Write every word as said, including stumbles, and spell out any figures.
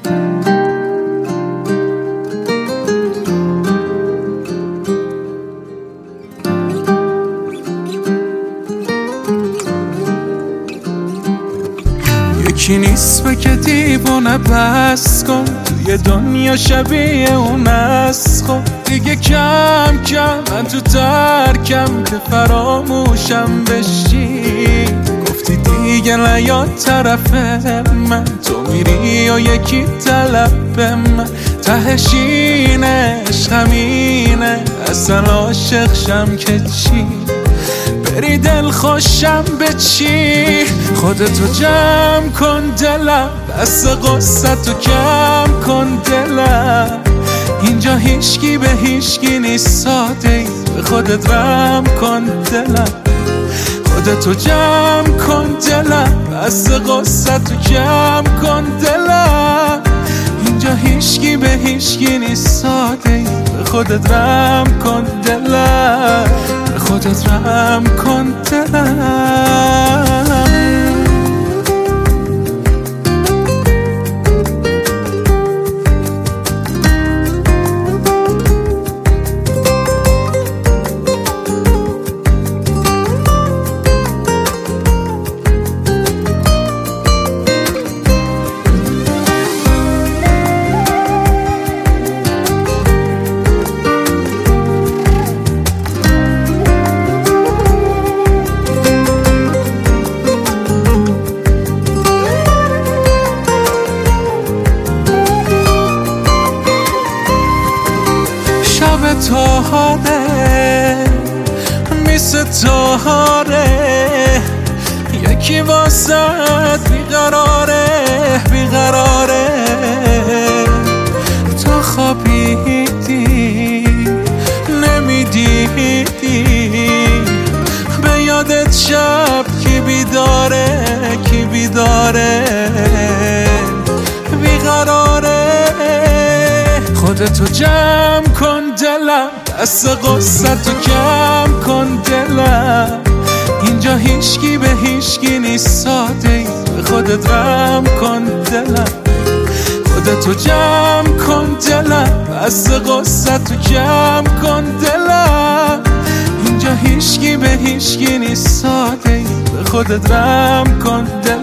یکی نیست بگه دیوونه بس کن، توی دنیا شبیه اون است. خب دیگه کم کم من تو ترکم که فراموشم بشی. گفتی دیگه نیاد طرف من، تو میری و یکی طلب من. تهش اینه عشقم اینه، اصلا عاشق شم که چی؟ بری دل خوشم به چی؟ خودتو جمع کن دلم، بس قصتو کم کن دلم. اینجا هیچکی به هیچکی نیست، ساده ای به خودت رم کن دلم. خودتو جمع کن دلم، بس قصتو کم کن دلم. اینجا هیچکی به هیچکی نیست، ساده ای به خودت رم کن دلم. به خودت رم کن دلم. تاهاره میسه تاهاره، یکی واسد بیقراره بیقراره. تو خوابیدی نمیدیدی، به یادت شب کی بیداره کی بیداره بیقراره. خودتو جمع کن دلم، دست قصتو کم کن دلم. اینجا هیچکی به هیچکی نیست، ساده ای به خودت رم کن دلم. خودتو جمع کن دلم، دست قصتو کم کن دلم. اینجا هیچکی به هیچکی نیست، ساده ای به خودت رم کن دلم.